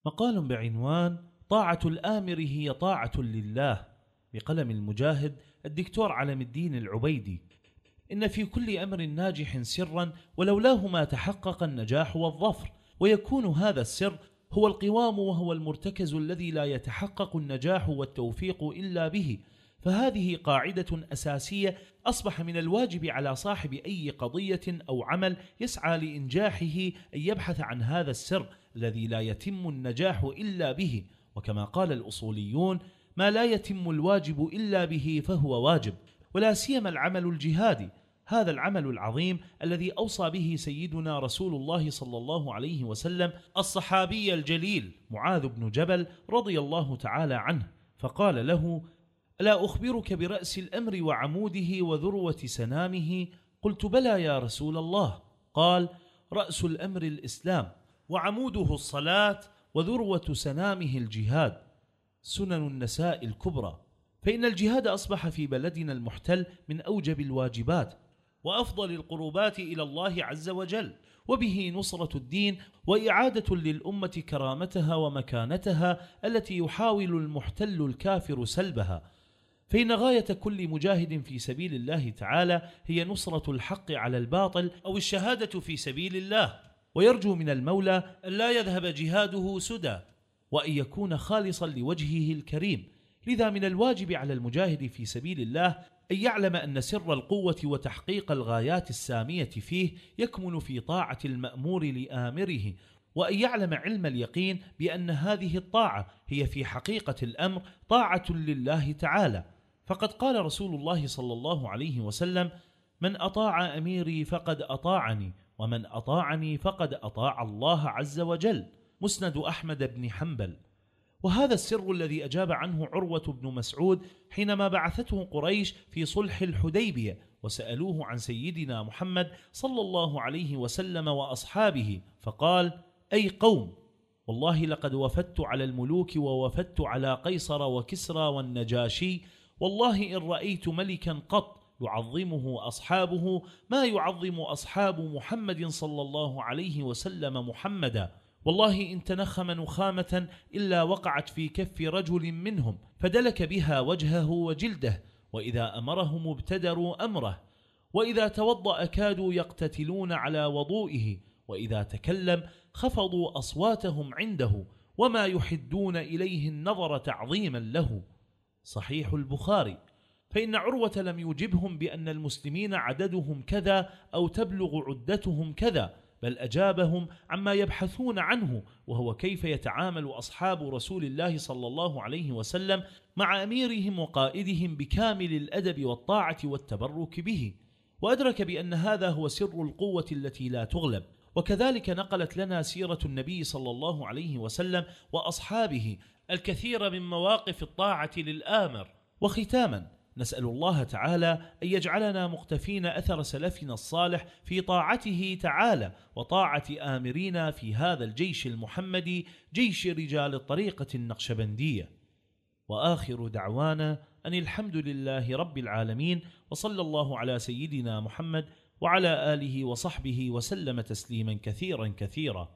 مقال بعنوان طاعة الآمر هي طاعة لله، بقلم المجاهد الدكتور علم الدين العبيدي. إن في كل أمر ناجح سرا، ولولاه ما تحقق النجاح والظفر، ويكون هذا السر هو القوام، وهو المرتكز الذي لا يتحقق النجاح والتوفيق إلا به. فهذه قاعدة أساسية أصبح من الواجب على صاحب أي قضية أو عمل يسعى لإنجاحه أن يبحث عن هذا السر الذي لا يتم النجاح إلا به. وكما قال الأصوليون: ما لا يتم الواجب إلا به فهو واجب. ولا سيما العمل الجهادي، هذا العمل العظيم الذي أوصى به سيدنا رسول الله صلى الله عليه وسلم الصحابي الجليل معاذ بن جبل رضي الله تعالى عنه، فقال له: ألا أخبرك برأس الأمر وعموده وذروة سنامه؟ قلت: بلى يا رسول الله. قال: رأس الأمر الإسلام، وعموده الصلاة، وذروة سنامه الجهاد. سنن النساء الكبرى. فإن الجهاد أصبح في بلدنا المحتل من أوجب الواجبات وأفضل القربات إلى الله عز وجل، وبه نصرة الدين وإعادة للأمة كرامتها ومكانتها التي يحاول المحتل الكافر سلبها. فإن غاية كل مجاهد في سبيل الله تعالى هي نصرة الحق على الباطل أو الشهادة في سبيل الله، ويرجو من المولى أن لا يذهب جهاده سدى، وأن يكون خالصا لوجهه الكريم. لذا من الواجب على المجاهد في سبيل الله أن يعلم أن سر القوة وتحقيق الغايات السامية فيه يكمن في طاعة المأمور لآمره، وأن يعلم علم اليقين بأن هذه الطاعة هي في حقيقة الأمر طاعة لله تعالى. فقد قال رسول الله صلى الله عليه وسلم: من أطاع أميري فقد أطاعني، ومن أطاعني فقد أطاع الله عز وجل. مسند أحمد بن حنبل. وهذا السر الذي أجاب عنه عروة بن مسعود حينما بعثته قريش في صلح الحديبية وسألوه عن سيدنا محمد صلى الله عليه وسلم وأصحابه، فقال: أي قوم، والله لقد وفدت على الملوك ووفدت على قيصر وكسرى والنجاشي، والله إن رأيت ملكا قط يعظمه أصحابه ما يعظم أصحاب محمد صلى الله عليه وسلم محمدا. والله إن تنخم نخامة إلا وقعت في كف رجل منهم فدلك بها وجهه وجلده، وإذا أمرهم ابتدروا أمره، وإذا توضأ كادوا يقتتلون على وضوئه، وإذا تكلم خفضوا أصواتهم عنده، وما يحدون إليه النظر تعظيما له. صحيح البخاري. فإن عروة لم يجبهم بأن المسلمين عددهم كذا أو تبلغ عدتهم كذا، بل أجابهم عما يبحثون عنه، وهو كيف يتعامل أصحاب رسول الله صلى الله عليه وسلم مع أميرهم وقائدهم بكامل الأدب والطاعة والتبرك به. وأدرك بأن هذا هو سر القوة التي لا تغلب. وكذلك نقلت لنا سيرة النبي صلى الله عليه وسلم وأصحابه الكثير من مواقف الطاعة للآمر. وختاما، نسأل الله تعالى أن يجعلنا مقتفين أثر سلفنا الصالح في طاعته تعالى وطاعة آمرين في هذا الجيش المحمدي، جيش رجال الطريقة النقشبندية. وآخر دعوانا أن الحمد لله رب العالمين، وصلى الله على سيدنا محمد وعلى آله وصحبه وسلم تسليما كثيرا كثيرا.